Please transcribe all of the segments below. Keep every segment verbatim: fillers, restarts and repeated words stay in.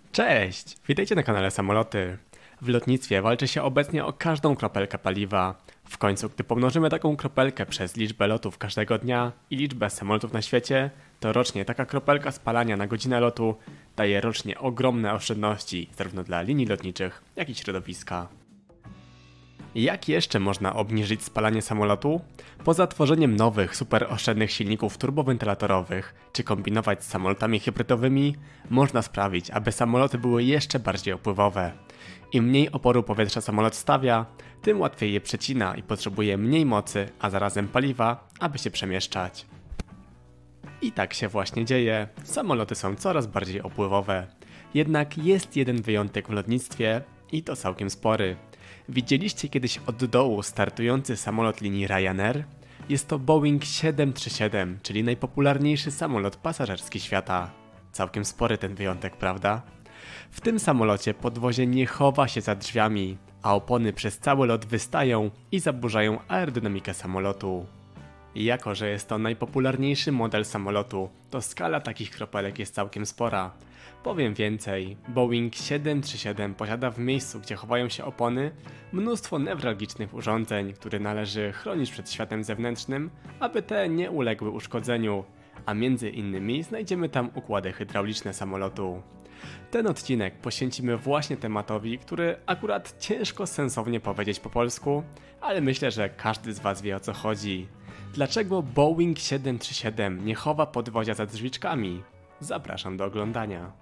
Cześć! Witajcie na kanale Samoloty. W lotnictwie walczy się obecnie o każdą kropelkę paliwa. W końcu, gdy pomnożymy taką kropelkę przez liczbę lotów każdego dnia i liczbę samolotów na świecie, to rocznie taka kropelka spalania na godzinę lotu daje rocznie ogromne oszczędności, zarówno dla linii lotniczych, jak i środowiska. Jak jeszcze można obniżyć spalanie samolotu? Poza tworzeniem nowych, superoszczędnych silników turbowentylatorowych, czy kombinować z samolotami hybrydowymi, można sprawić, aby samoloty były jeszcze bardziej opływowe. Im mniej oporu powietrza samolot stawia, tym łatwiej je przecina i potrzebuje mniej mocy, a zarazem paliwa, aby się przemieszczać. I tak się właśnie dzieje. Samoloty są coraz bardziej opływowe. Jednak jest jeden wyjątek w lotnictwie i to całkiem spory. Widzieliście kiedyś od dołu startujący samolot linii Ryanair? Jest to Boeing siedem trzy siedem, czyli najpopularniejszy samolot pasażerski świata. Całkiem spory ten wyjątek, prawda? W tym samolocie podwozie nie chowa się za drzwiami, a opony przez cały lot wystają i zaburzają aerodynamikę samolotu. I jako, że jest to najpopularniejszy model samolotu, to skala takich kropelek jest całkiem spora. Powiem więcej, Boeing siedem trzy siedem posiada w miejscu, gdzie chowają się opony, mnóstwo newralgicznych urządzeń, które należy chronić przed światem zewnętrznym, aby te nie uległy uszkodzeniu, a między innymi znajdziemy tam układy hydrauliczne samolotu. Ten odcinek poświęcimy właśnie tematowi, który akurat ciężko sensownie powiedzieć po polsku, ale myślę, że każdy z Was wie, o co chodzi. Dlaczego Boeing siedem trzy siedem nie chowa podwozia za drzwiczkami? Zapraszam do oglądania.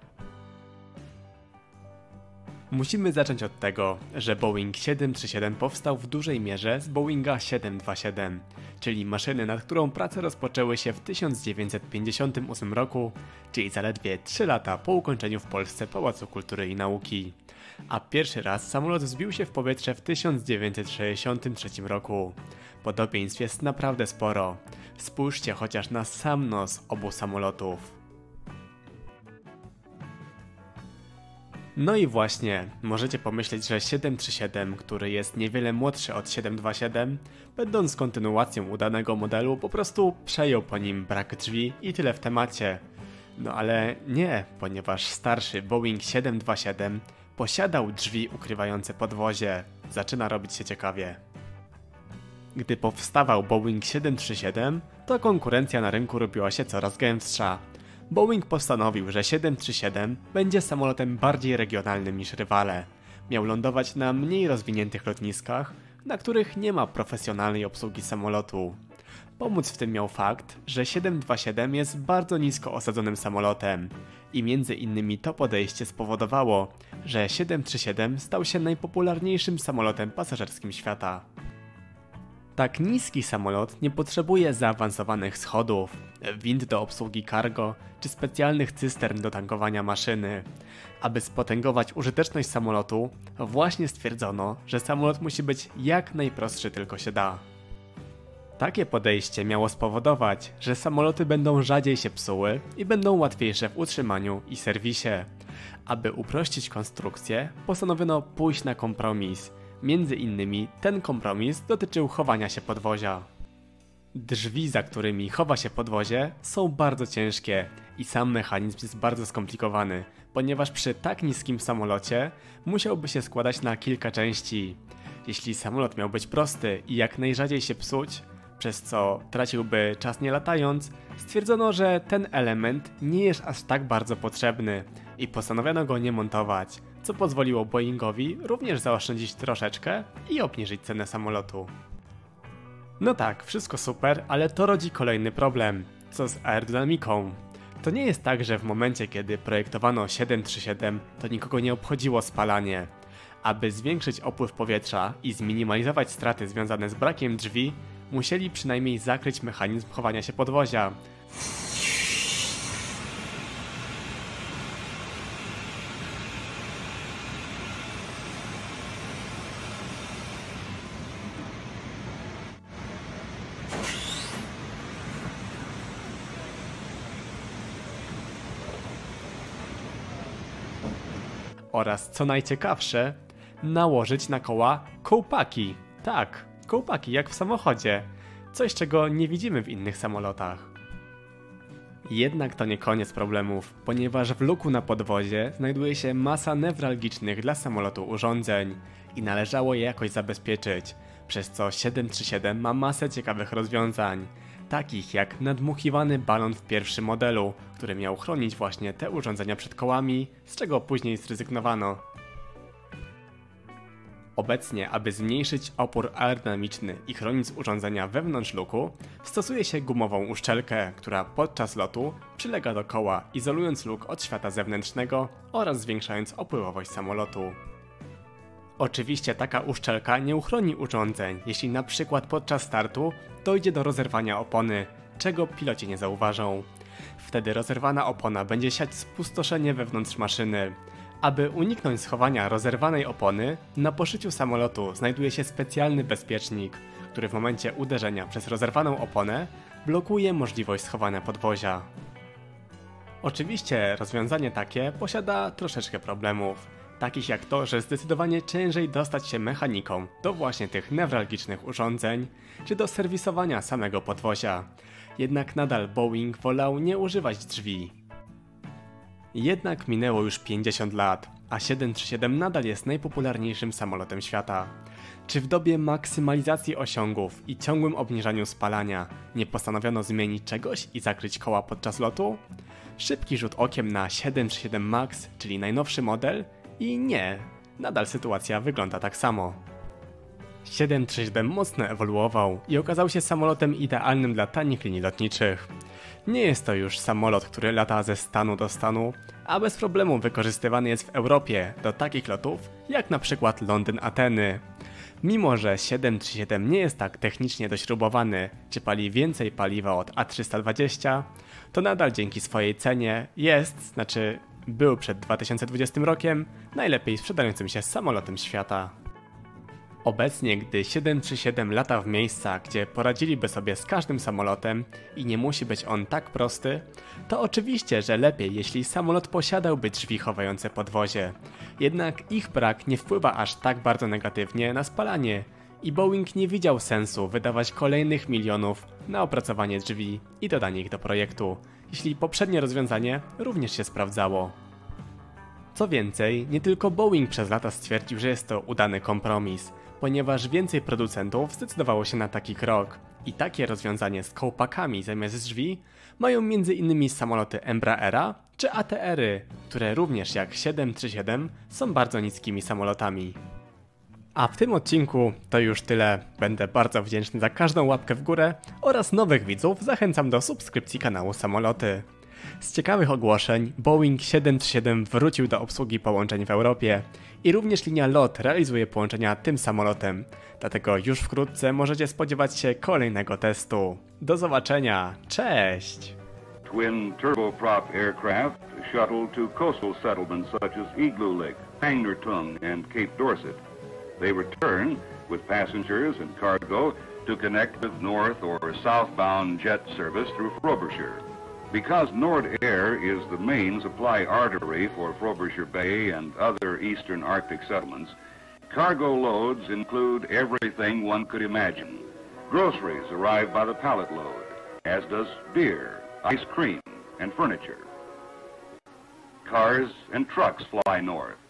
Musimy zacząć od tego, że Boeing siedem trzy siedem powstał w dużej mierze z Boeinga siedem dwa siedem, czyli maszyny, nad którą prace rozpoczęły się w tysiąc dziewięćset pięćdziesiątym ósmym roku, czyli zaledwie trzy lata po ukończeniu w Polsce Pałacu Kultury i Nauki. A pierwszy raz samolot wzbił się w powietrze w tysiąc dziewięćset sześćdziesiątym trzecim roku. Podobieństw jest naprawdę sporo. Spójrzcie chociaż na sam nos obu samolotów. No i właśnie, możecie pomyśleć, że siedem trzy siedem, który jest niewiele młodszy od siedem dwa siedem, będąc kontynuacją udanego modelu, po prostu przejął po nim brak drzwi i tyle w temacie. No ale nie, ponieważ starszy Boeing siedem dwa siedem posiadał drzwi ukrywające podwozie. Zaczyna robić się ciekawie. Gdy powstawał Boeing siedem trzy siedem, to konkurencja na rynku robiła się coraz gęstsza. Boeing postanowił, że siedem trzy siedem będzie samolotem bardziej regionalnym niż rywale. Miał lądować na mniej rozwiniętych lotniskach, na których nie ma profesjonalnej obsługi samolotu. Pomóc w tym miał fakt, że siedem dwa siedem jest bardzo nisko osadzonym samolotem i między innymi to podejście spowodowało, że siedem trzy siedem stał się najpopularniejszym samolotem pasażerskim świata. Tak niski samolot nie potrzebuje zaawansowanych schodów, wind do obsługi cargo czy specjalnych cystern do tankowania maszyny. Aby spotęgować użyteczność samolotu, właśnie stwierdzono, że samolot musi być jak najprostszy tylko się da. Takie podejście miało spowodować, że samoloty będą rzadziej się psuły i będą łatwiejsze w utrzymaniu i serwisie. Aby uprościć konstrukcję, postanowiono pójść na kompromis. Między innymi ten kompromis dotyczył chowania się podwozia. Drzwi, za którymi chowa się podwozie, są bardzo ciężkie i sam mechanizm jest bardzo skomplikowany, ponieważ przy tak niskim samolocie musiałby się składać na kilka części. Jeśli samolot miał być prosty i jak najrzadziej się psuć, przez co traciłby czas nie latając, stwierdzono, że ten element nie jest aż tak bardzo potrzebny i postanowiono go nie montować, co pozwoliło Boeingowi również zaoszczędzić troszeczkę i obniżyć cenę samolotu. No tak, wszystko super, ale to rodzi kolejny problem. Co z aerodynamiką? To nie jest tak, że w momencie, kiedy projektowano siedem trzy siedem, to nikogo nie obchodziło spalanie. Aby zwiększyć opływ powietrza i zminimalizować straty związane z brakiem drzwi, musieli przynajmniej zakryć mechanizm chowania się podwozia. Oraz, co najciekawsze, nałożyć na koła kołpaki. Tak, kołpaki jak w samochodzie. Coś, czego nie widzimy w innych samolotach. Jednak to nie koniec problemów, ponieważ w luku na podwozie znajduje się masa newralgicznych dla samolotu urządzeń i należało je jakoś zabezpieczyć, przez co siedem trzy siedem ma masę ciekawych rozwiązań, takich jak nadmuchiwany balon w pierwszym modelu, który miał chronić właśnie te urządzenia przed kołami, z czego później zrezygnowano. Obecnie, aby zmniejszyć opór aerodynamiczny i chronić urządzenia wewnątrz luku, stosuje się gumową uszczelkę, która podczas lotu przylega do koła, izolując luk od świata zewnętrznego oraz zwiększając opływowość samolotu. Oczywiście taka uszczelka nie uchroni urządzeń, jeśli na przykład podczas startu dojdzie do rozerwania opony, czego piloci nie zauważą. Wtedy rozerwana opona będzie siać spustoszenie wewnątrz maszyny. Aby uniknąć schowania rozerwanej opony, na poszyciu samolotu znajduje się specjalny bezpiecznik, który w momencie uderzenia przez rozerwaną oponę blokuje możliwość schowania podwozia. Oczywiście rozwiązanie takie posiada troszeczkę problemów, takich jak to, że zdecydowanie ciężej dostać się mechanikom do właśnie tych newralgicznych urządzeń, czy do serwisowania samego podwozia. Jednak nadal Boeing wolał nie używać drzwi. Jednak minęło już pięćdziesiąt lat, a siedem trzy siedem nadal jest najpopularniejszym samolotem świata. Czy w dobie maksymalizacji osiągów i ciągłym obniżaniu spalania nie postanowiono zmienić czegoś i zakryć koła podczas lotu? Szybki rzut okiem na siedem trzy siedem MAX, czyli najnowszy model, i nie, nadal sytuacja wygląda tak samo. siedem trzy siedem mocno ewoluował i okazał się samolotem idealnym dla tanich linii lotniczych. Nie jest to już samolot, który lata ze stanu do stanu, a bez problemu wykorzystywany jest w Europie do takich lotów jak na przykład Londyn-Ateny. Mimo że siedem trzy siedem nie jest tak technicznie dośrubowany, czy pali więcej paliwa od A trzysta dwadzieścia, to nadal dzięki swojej cenie jest, znaczy był przed dwa tysiące dwudziestym rokiem, najlepiej sprzedającym się samolotem świata. Obecnie, gdy siedem trzy siedem lata w miejscach, gdzie poradziliby sobie z każdym samolotem i nie musi być on tak prosty, to oczywiście, że lepiej, jeśli samolot posiadałby drzwi chowające podwozie. Jednak ich brak nie wpływa aż tak bardzo negatywnie na spalanie i Boeing nie widział sensu wydawać kolejnych milionów na opracowanie drzwi i dodanie ich do projektu, jeśli poprzednie rozwiązanie również się sprawdzało. Co więcej, nie tylko Boeing przez lata stwierdził, że jest to udany kompromis, ponieważ więcej producentów zdecydowało się na taki krok. I takie rozwiązanie z kołpakami zamiast drzwi mają między innymi samoloty Embraera czy A T R-y, które również jak siedem trzy siedem są bardzo niskimi samolotami. A w tym odcinku to już tyle. Będę bardzo wdzięczny za każdą łapkę w górę oraz nowych widzów zachęcam do subskrypcji kanału Samoloty. Z ciekawych ogłoszeń Boeing siedem trzy siedem wrócił do obsługi połączeń w Europie i również linia L O T realizuje połączenia tym samolotem, dlatego już wkrótce możecie spodziewać się kolejnego testu. Do zobaczenia, cześć! Twin turboprop aircraft shuttle to coastal settlements such as Igloo Lake, Pangnirtung, and Cape Dorset. They return with passengers and cargo to connect with north or southbound jet service through Frobisher. Because Nord-Air is the main supply artery for Frobisher Bay and other eastern Arctic settlements, cargo loads include everything one could imagine. Groceries arrive by the pallet load, as does beer, ice cream, and furniture. Cars and trucks fly north.